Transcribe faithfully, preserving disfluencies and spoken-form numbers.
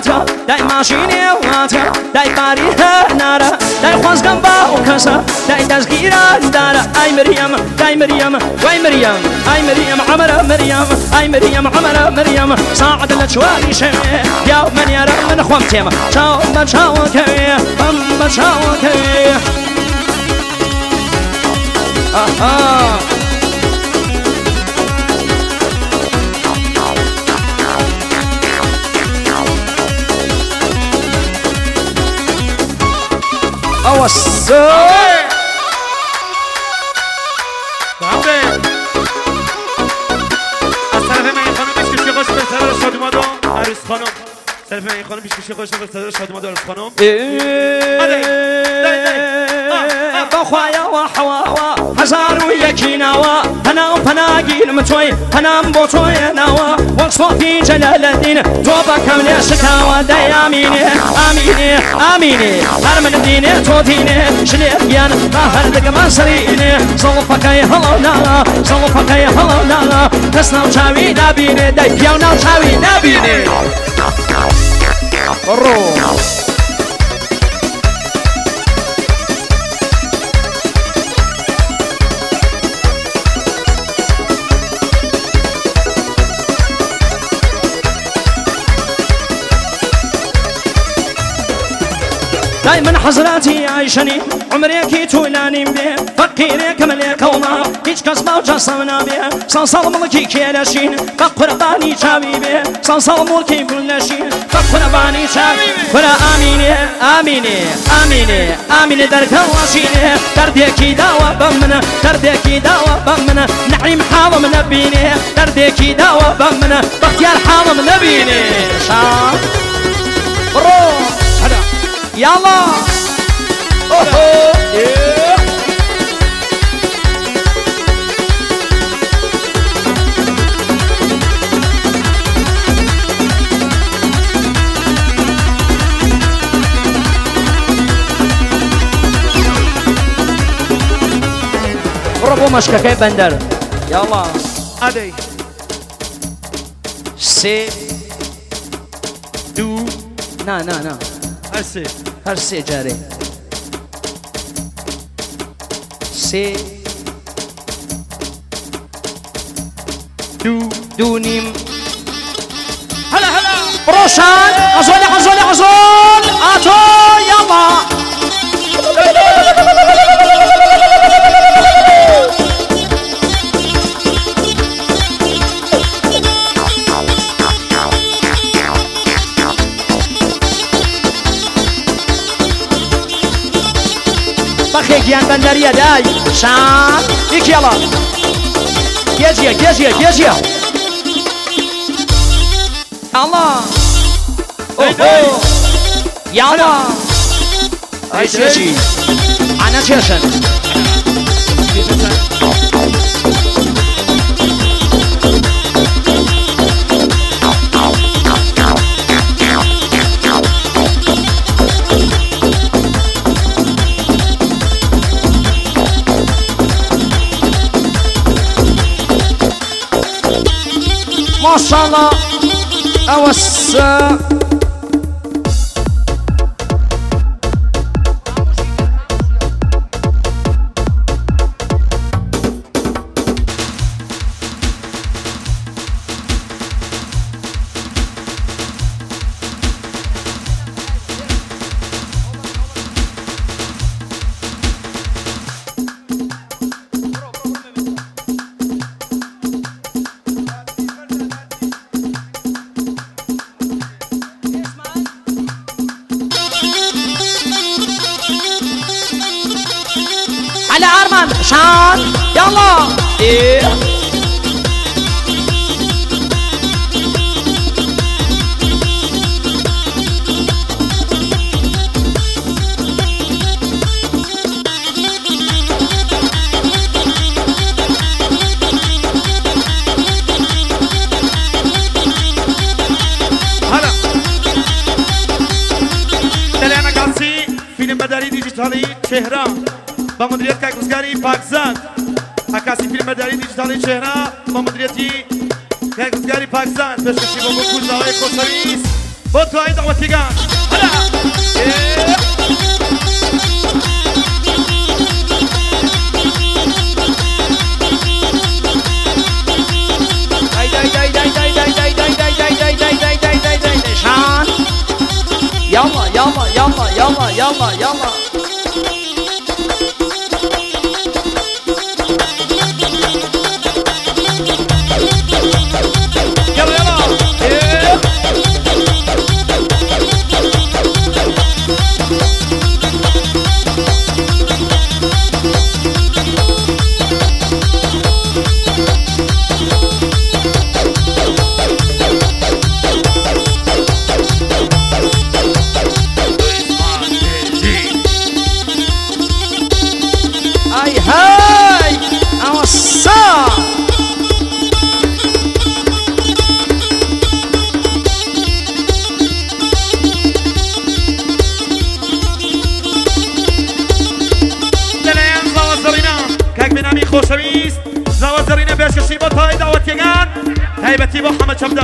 واتا دای ماشینی واتا دای باری هنارا دای خوازگم با کسا دای دزگیران دارا ای مریم دای مریم وای مریم ای مریم عمر مریم ای مریم عمر مریم ساعد لچواری شوی یا من یارا من خوام تیم چاو من چاو کی ام من چاو کی آها اوسو بله از طرف من خانم بیش کشی خوش به صدر شادومادو عروس خانم طرف من خانم بیش کشی خوش به صدر شادومادو عروس خانم بخوایا و حواوا هزار و یکی نوا پنام پناگین متوی پنام بوتوی نوا وصفی جلال الدین تو بکمل شکاوا دای آمینه آمینه آمینه هر من دینه تو دینه شلیان هر دگم سرینه زلفکای هلو نالا زلفکای هلو نالا تسناو چاوی نبینه دای پیاو ناو چاوی نبینه رو دايما حضراتي عايشني عمريكي تولاني بيه فقيري كملي كوما هيج كسبة وجصونا بيه صنصال ملكي كيلاشين فقرباني شاوي بيه صنصال ملكي كلاشين فقرباني شاوي فلا آميني آميني آميني آميني درك واشيني درديكي داوة بمنا درديكي داوة بمنا نعيم حاضم نبيني درديكي داوة بمنا بختيار حاضم نبيني شام روح هذا يلا اوه برافو مشككي بندر يلا ادي سي دو نا نا نا هسه هر سي جاري سي دو دو نيم هلا هلا روشان عزول عزول عزول اتو يلا بخي جيان بندرية داي شان يك يلا جيجيا جيجيا جيجيا الله اوه يلا اي جيجي انا جيشن ما شاء الله اوسع على ارمان شان يلا ايه هلا دلعنا قاسي فيلم بداري ديجيتالي چهره با مدیریت کارگزاری پاکزاد عکاسی فیلم مداری دیجیتالی چهره با مدیریتی کارگزاری پاکزاد پیشکشی با گوزاوی کوسویس بۆ توای داوەتیگان هەلا نشان يلا يلا يلا يلا يلا يلا هاي اوصا لەلایەن زاوە زەڕینە کاک بێنامی خۆشەویست زاوە زەڕینە بێشکەشی بۆ تای داوەتیەکان تایبەتی بۆ حەمە چەمدە